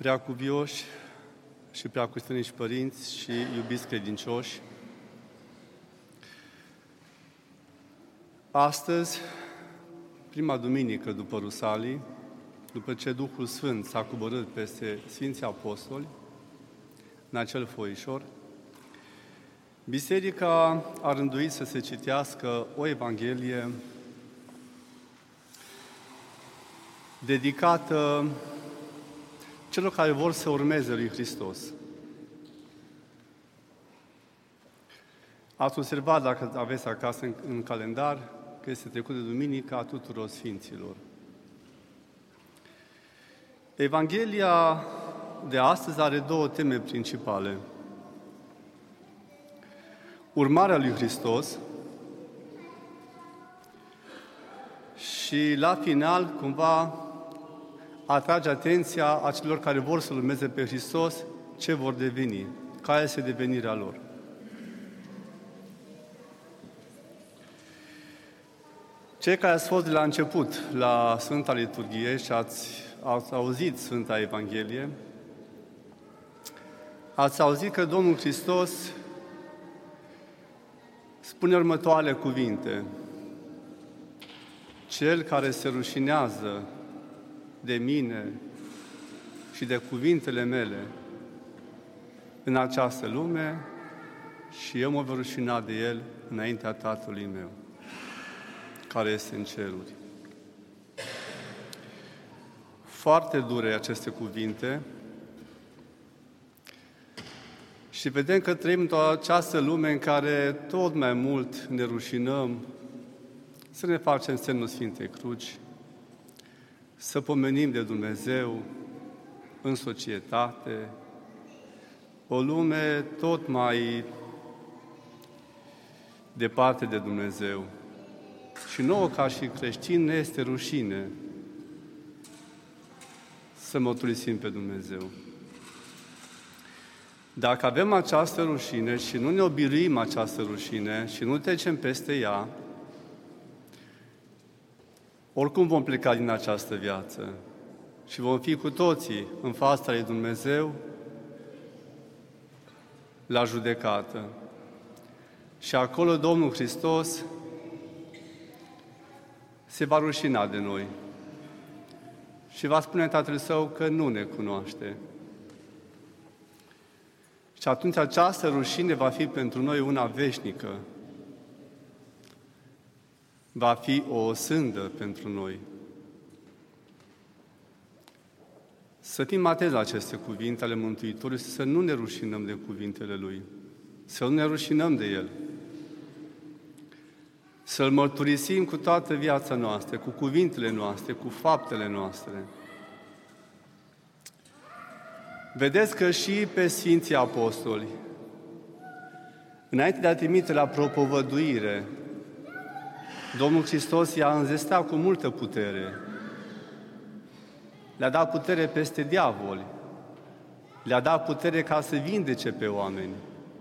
Preacuvioși și preacustănici părinți și iubiți credincioși, astăzi, prima duminică după Rusalii, după ce Duhul Sfânt s-a coborât peste Sfinții Apostoli, în acel foișor, Biserica a rânduit să se citească o Evanghelie dedicată celor care vor să urmeze lui Hristos. Ați observat, dacă aveți acasă în calendar, că este trecut de Duminica tuturor Sfinților. Evanghelia de astăzi are două teme principale. Urmarea lui Hristos și, la final, cumva, atrage atenția acelor care vor să urmeze pe Hristos, ce vor deveni, care este devenirea lor. Cei care ați fost de la început la Sfânta Liturghie și ați auzit Sfânta Evanghelie, ați auzit că Domnul Hristos spune următoarele cuvinte: Cel care se rușinează de mine și de cuvintele mele în această lume, și eu mă voi rușina de el înaintea Tatălui meu, care este în ceruri. Foarte dure aceste cuvinte și vedem că trăim într-o această lume în care tot mai mult ne rușinăm să ne facem semnul Sfintei Cruci, să pomenim de Dumnezeu în societate, o lume tot mai departe de Dumnezeu. Și nouă, ca și creștini, ne este rușine să mărturisim pe Dumnezeu. Dacă avem această rușine și nu ne obiruim această rușine și nu trecem peste ea, oricum vom pleca din această viață și vom fi cu toții în fața lui Dumnezeu la judecată. Și acolo Domnul Hristos se va rușina de noi și va spune Tatăl Său că nu ne cunoaște. Și atunci această rușine va fi pentru noi una veșnică. Va fi o sândă pentru noi. Să fim atenți la aceste cuvinte ale Mântuitorului, să nu ne rușinăm de cuvintele Lui, să nu ne rușinăm de El. Să-L mărturisim cu toată viața noastră, cu cuvintele noastre, cu faptele noastre. Vedeți că și pe Sfinții Apostoli, înainte de a trimite la propovăduire, Domnul Hristos i-a înzestrat cu multă putere. Le-a dat putere peste diavoli. Le-a dat putere ca să vindece pe oameni.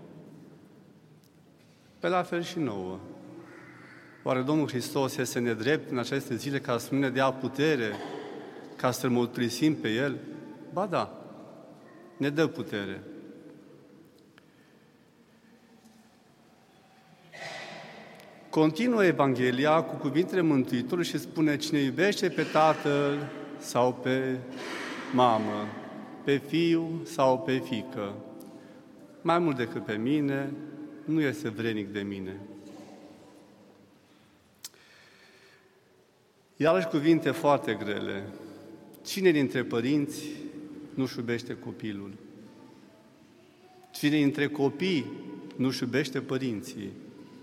Pe la fel și nouă. Oare Domnul Hristos este nedrept în aceste zile ca să ne dea putere ca să-L mărturisim pe El? Ba da, ne dă putere. Continuă Evanghelia cu cuvintele Mântuitorului și spune: cine iubește pe tatăl sau pe mamă, pe fiu sau pe fiică, mai mult decât pe mine, nu este vrednic de mine. Iarăși cuvinte foarte grele. Cine dintre părinți nu-și iubește copilul? Cine dintre copii nu-și iubește părinții?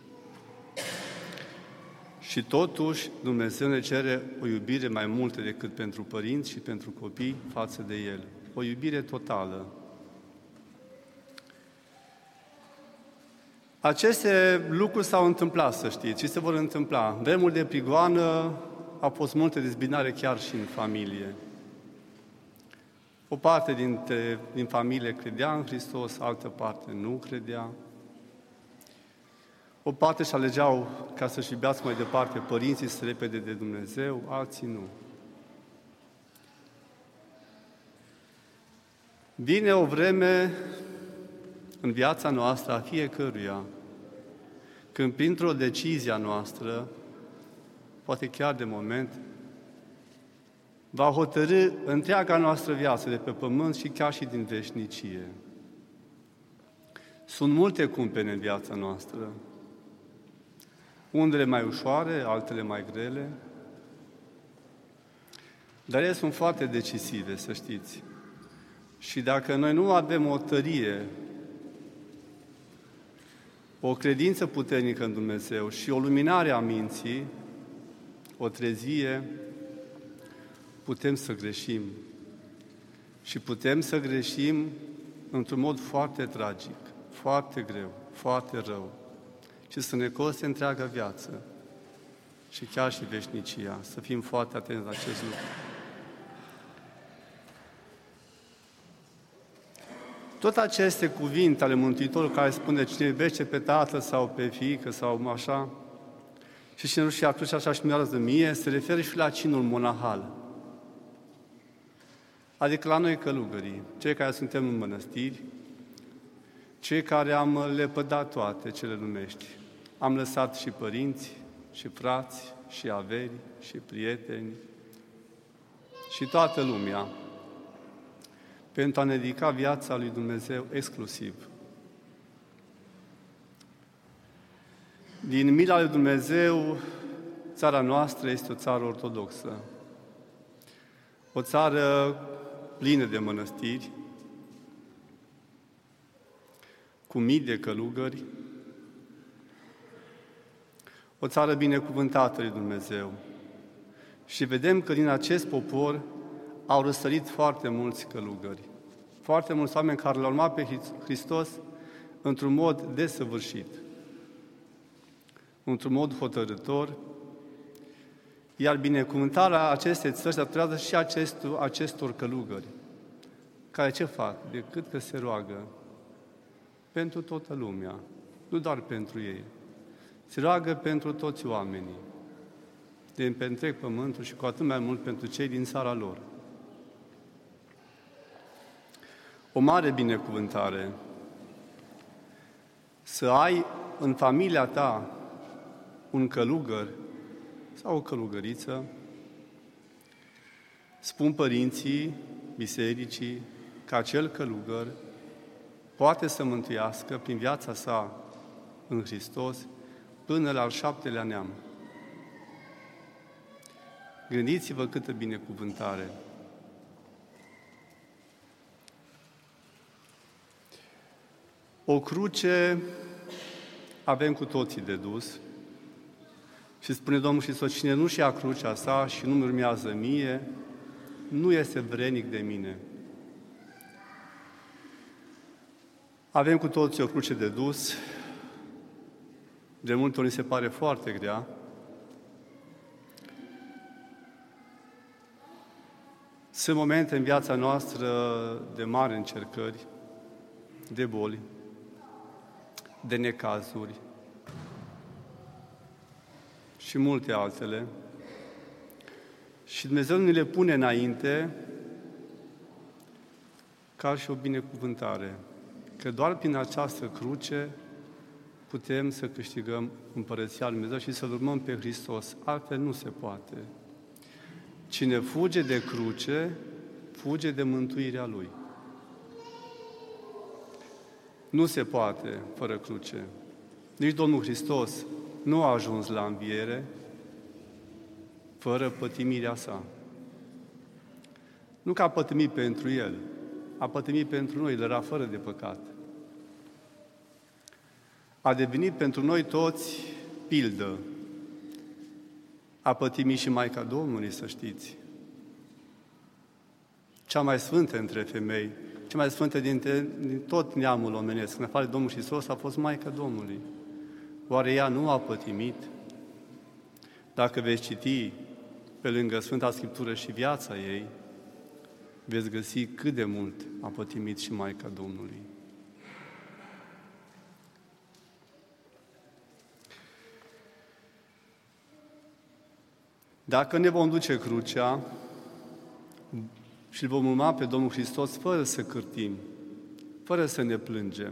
Și totuși Dumnezeu ne cere o iubire mai multă decât pentru părinți și pentru copii față de El. O iubire totală. Aceste lucruri s-au întâmplat, să știți, și se vor întâmpla. În vremuri de prigoană a fost multă dezbinare chiar și în familie. O parte din familie credea în Hristos, altă parte nu credea. O parte își alegeau ca să-și iubească mai departe părinții, să repede de Dumnezeu, alții nu. Vine o vreme în viața noastră a fiecăruia, când printr-o decizie a noastră, poate chiar de moment, va hotărî întreaga noastră viață de pe pământ și chiar și din veșnicie. Sunt multe cumpene în viața noastră, unele mai ușoare, altele mai grele, dar ele sunt foarte decisive, să știți. Și dacă noi nu avem o tărie, o credință puternică în Dumnezeu și o luminare a minții, o trezie, putem să greșim. Și putem să greșim într-un mod foarte tragic, foarte greu, foarte rău. Și să ne coste întreaga viață și chiar și veșnicia. Să fim foarte atenți la acest lucru. Tot aceste cuvinte ale Mântuitorului care spune cine iubește pe tată sau pe fiică sau așa, și cine nu știe atunci așa și mi-arătă mie, se referă și la cinul monahal. Adică la noi călugării, cei care suntem în mănăstiri, cei care am lepădat toate cele lumești. Am lăsat și părinți, și frați, și averi, și prieteni, și toată lumea, pentru a ne dedica viața lui Dumnezeu exclusiv. Din mila lui Dumnezeu, țara noastră este o țară ortodoxă, o țară plină de mănăstiri, cu mii de călugări, o țară binecuvântată de Dumnezeu. Și vedem că din acest popor au răsărit foarte mulți călugări, foarte mulți oameni care l-au urmat pe Hristos într-un mod desăvârșit, într-un mod hotărâtor, iar binecuvântarea acestei țări se datorează și acestor călugări, care ce fac? Decât că se roagă pentru toată lumea, nu doar pentru ei. Se roagă pentru toți oamenii, din pe întreg pământul și cu atât mai mult pentru cei din țara lor. O mare binecuvântare să ai în familia ta un călugăr sau o călugăriță. Spun părinții bisericii că acel călugăr poate să mântuiască prin viața sa în Hristos până la al 7-lea neam. Gândiți-vă câtă binecuvântare! O cruce avem cu toții de dus și spune Domnul Hristos, cine nu-și ia crucea sa și nu-mi urmează mie, nu este vrednic de mine. Avem cu toții o cruce de dus, de multe ori se pare foarte grea. Sunt momente în viața noastră de mari încercări, de boli, de necazuri și multe altele. Și Dumnezeu ne le pune înainte ca și o binecuvântare, că doar prin această cruce putem să câștigăm Împărăția lui Dumnezeu și să-L urmăm pe Hristos. Altfel nu se poate. Cine fuge de cruce, fuge de mântuirea Lui. Nu se poate fără cruce. Nici Domnul Hristos nu a ajuns la înviere fără pătimirea sa. Nu că a pătimit pentru El, a pătimit pentru noi, El era fără de păcat. A devenit pentru noi toți pildă. A pătimit și Maica Domnului, să știți. Cea mai sfântă între femei, cea mai sfântă din tot neamul omenesc, în afară de Domnul Hristos, a fost Maica Domnului. Oare ea nu a pătimit? Dacă veți citi pe lângă Sfânta Scriptură și viața ei, veți găsi cât de mult a pătimit și Maica Domnului. Dacă ne vom duce crucea și îl vom urma pe Domnul Hristos fără să cârtim, fără să ne plângem,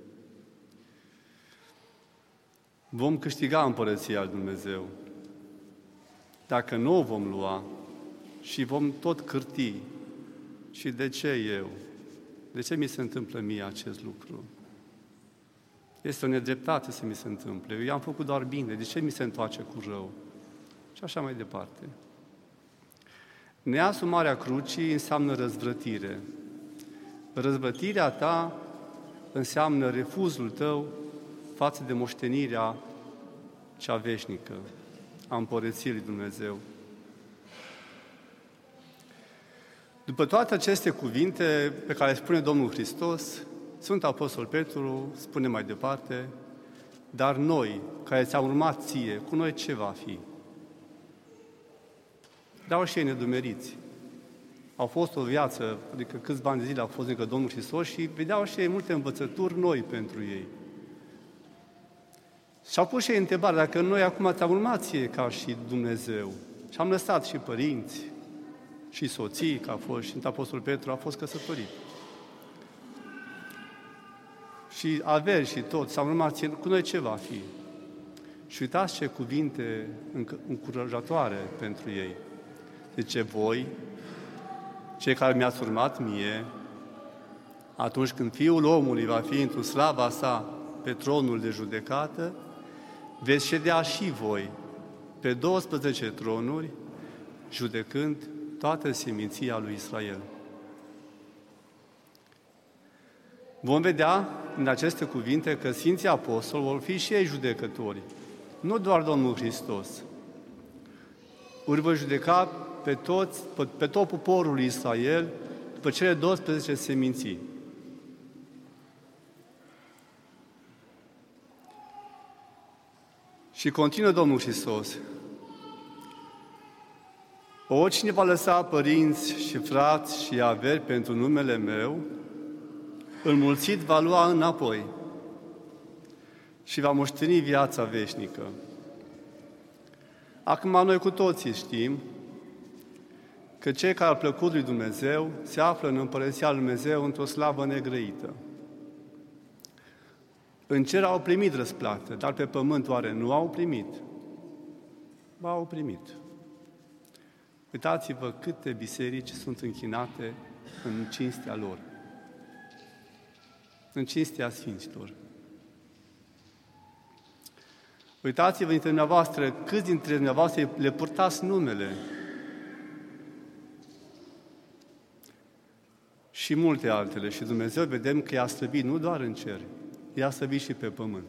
vom câștiga împărăția lui Dumnezeu. Dacă nu o vom lua și vom tot cârti, și de ce eu? De ce mi se întâmplă mie acest lucru? Este o nedreptate să mi se întâmple. Eu i-am făcut doar bine. De ce mi se întoarce cu rău? Și așa mai departe. Neasumarea crucii înseamnă răzvrătire. Răzvrătirea ta înseamnă refuzul tău față de moștenirea cea veșnică a împărăției lui Dumnezeu. După toate aceste cuvinte pe care le spune Domnul Hristos, Sfântul Apostol Petru spune mai departe: dar noi, care ți-am urmat ție, cu noi ce va fi? Dar și ei nedumeriți. Au fost o viață, adică câțiva ani de zile au fost încă Domnul Hristos și vedeau și ei multe învățături noi pentru ei. Și-au pus și ei întrebarea, dacă noi acum ți-am urmat ție ca și Dumnezeu și am lăsat și părinți, și soții, că a fost, și Apostol Petru a fost căsătorit. Și averi și tot, s-am urmat ție, cu noi ce va fi? Și uitați ce cuvinte încurajatoare pentru ei. Zice, voi, cei care mi-ați urmat mie, atunci când Fiul omului va fi într-o slava sa pe tronul de judecată, veți ședea și voi pe 12 tronuri, judecând toată seminția lui Israel. Vom vedea în aceste cuvinte că Sfinții Apostoli vor fi și ei judecători, nu doar Domnul Hristos. Îl vor judeca pe tot poporul lui Israel după cele 12 seminții. Și continuă Domnul Hristos: oricine va lăsa părinți și frați și averi pentru numele meu, înmulțit va lua înapoi și va moșteni viața veșnică. Acum noi cu toții știm că cei care au plăcut lui Dumnezeu se află în Împărăția lui Dumnezeu într-o slavă negrăită. În cer au primit răsplată, dar pe pământ oare nu au primit? Ba, au primit. Uitați-vă câte biserici sunt închinate în cinstea lor, în cinstea Sfinților. Uitați-vă dintre dumneavoastră, câți dintre dumneavoastră le purtați numele și multe altele. Și Dumnezeu vedem că i-a slăbit nu doar în cer, i-a slăbit și pe pământ.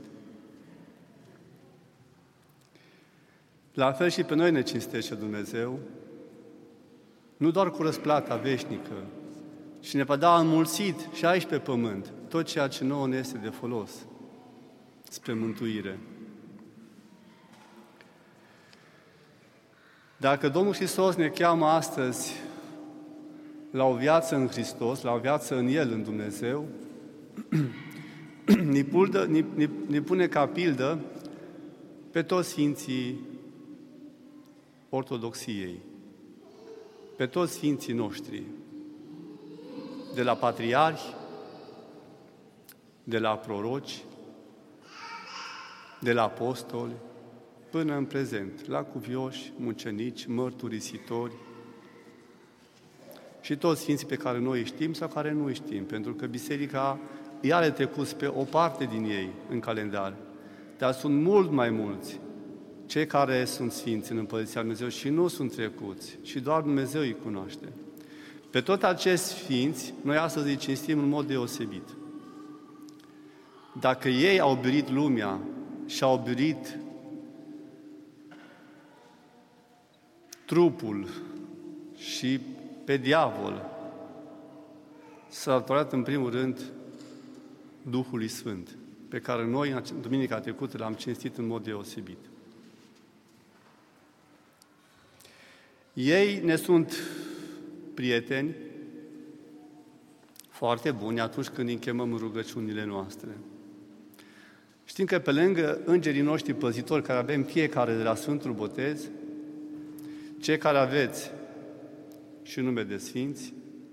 La fel și pe noi ne cinstește Dumnezeu, nu doar cu răsplata veșnică, și ne va da înmulțit și aici pe pământ tot ceea ce nouă ne este de folos spre mântuire. Dacă Domnul Hristos ne cheamă astăzi la o viață în Hristos, la o viață în El, în Dumnezeu, ne pune ca pildă pe toți Sfinții Ortodoxiei, pe toți Sfinții noștri, de la patriarhi, de la proroci, de la apostoli, până în prezent, la cuvioși, mucenici, mărturisitori și toți Sfinții pe care noi îi știm sau care nu îi știm, pentru că Biserica i are trecut pe o parte din ei în calendar, dar sunt mult mai mulți cei care sunt Sfinți în Împărăția Lui Dumnezeu și nu sunt trecuți și doar Dumnezeu îi cunoaște. Pe tot acești Sfinți, noi astăzi îi cinstim în mod deosebit. Dacă ei au biruit lumea și au biruit trupul și pe diavol, s-a alăturat în primul rând Duhului Sfânt, pe care noi, în duminica trecută, l-am cinstit în mod deosebit. Ei ne sunt prieteni foarte buni atunci când îi chemăm în rugăciunile noastre. Știm că pe lângă îngerii noștri păzitori, care avem fiecare de la Sfântul Botez, cei care aveți și nume de Sfinți,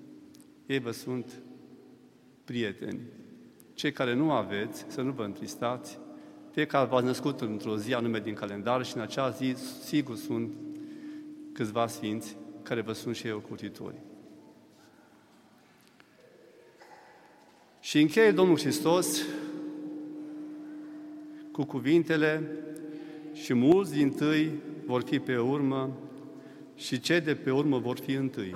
ei vă sunt prieteni. Cei care nu aveți, să nu vă întristați, fiecare v-ați născut într-o zi anume din calendar și în acea zi, sigur, sunt câțiva sfinți care vă sunt și ei ocrotitori. Și încheie Domnul Hristos cu cuvintele: și mulți dintâi vor fi pe urmă și cei de pe urmă vor fi întâi.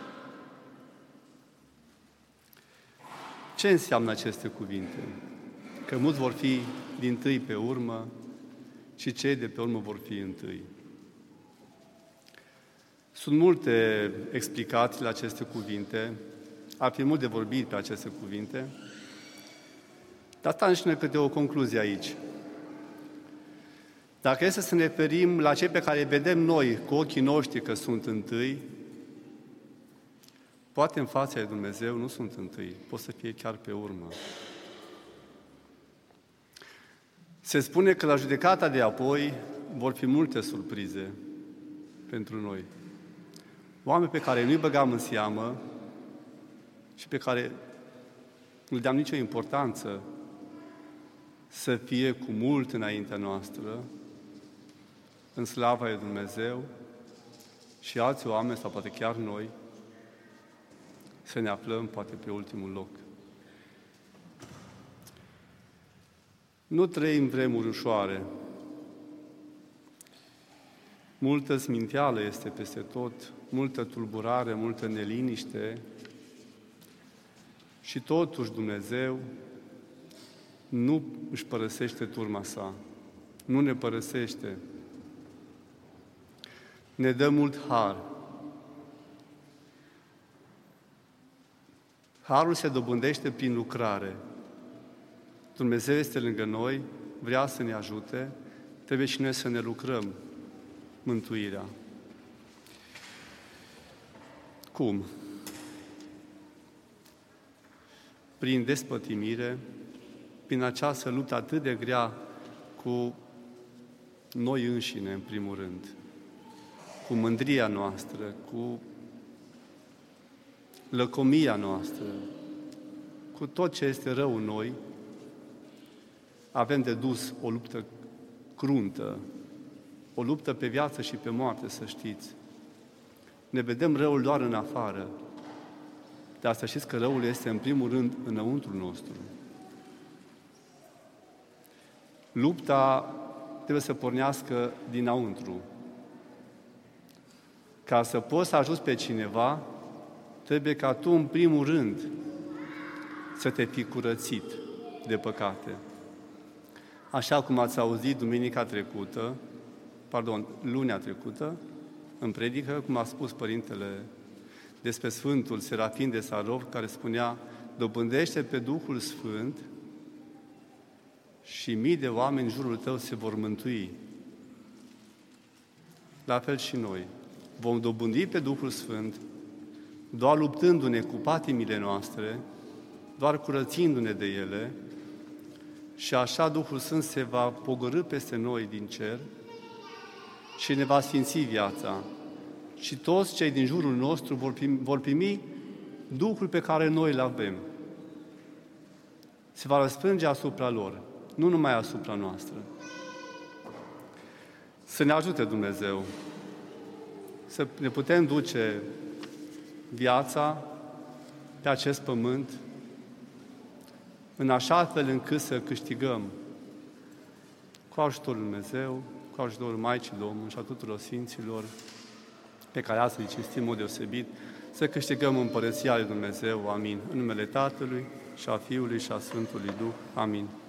Ce înseamnă aceste cuvinte? Că mulți vor fi dintâi pe urmă și cei de pe urmă vor fi întâi. Sunt multe explicații la aceste cuvinte, ar fi mult de vorbit pe aceste cuvinte, dar stați-ne câte o concluzie aici. Dacă este să ne referim la cei pe care îi vedem noi cu ochii noștri că sunt întâi, poate în fața lui Dumnezeu nu sunt întâi, pot să fie chiar pe urmă. Se spune că la judecata de apoi vor fi multe surprize pentru noi. Oameni pe care nu-i băgam în seamă și pe care nu le deam nicio importanță să fie cu mult înaintea noastră, în slava lui Dumnezeu, și alți oameni, sau poate chiar noi, să ne aflăm poate pe ultimul loc. Nu trăim vremuri ușoare. Multă sminteală este peste tot, multă tulburare, multă neliniște și totuși Dumnezeu nu își părăsește turma sa, nu ne părăsește. Ne dă mult har. Harul se dobândește prin lucrare. Dumnezeu este lângă noi, vrea să ne ajute, trebuie și noi să ne lucrăm mântuirea. Cum? Prin despătimire, prin această luptă atât de grea cu noi înșine, în primul rând, cu mândria noastră, cu lăcomia noastră, cu tot ce este rău în noi, avem de dus o luptă cruntă, o luptă pe viață și pe moarte, să știți. Ne vedem răul doar în afară, dar să știți că răul este în primul rând înăuntru nostru. Lupta trebuie să pornească dinăuntru. Ca să poți să ajuți pe cineva, trebuie ca tu, în primul rând, să te fi curățit de păcate. Așa cum ați auzit lunea trecută, în predică, cum a spus Părintele despre Sfântul Serafim de Sarov, care spunea: dobândește pe Duhul Sfânt și mii de oameni în jurul tău se vor mântui. La fel și noi. Vom dobândi pe Duhul Sfânt doar luptându-ne cu patimile noastre, doar curățindu-ne de ele, și așa Duhul Sfânt se va pogorî peste noi din cer și ne va sfinți viața. Și toți cei din jurul nostru vor primi Duhul pe care noi îl avem. Se va răsfrânge asupra lor, nu numai asupra noastră. Să ne ajute Dumnezeu să ne putem duce viața pe acest pământ în așa fel încât să câștigăm cu ajutorul Lui Dumnezeu, cu ajutorul Maicii Domnului și a tuturor Sfinților, pe care astăzi îi cinstim în mod deosebit, să câștigăm Împărăția Lui Dumnezeu. Amin. În numele Tatălui și a Fiului și a Sfântului Duh. Amin.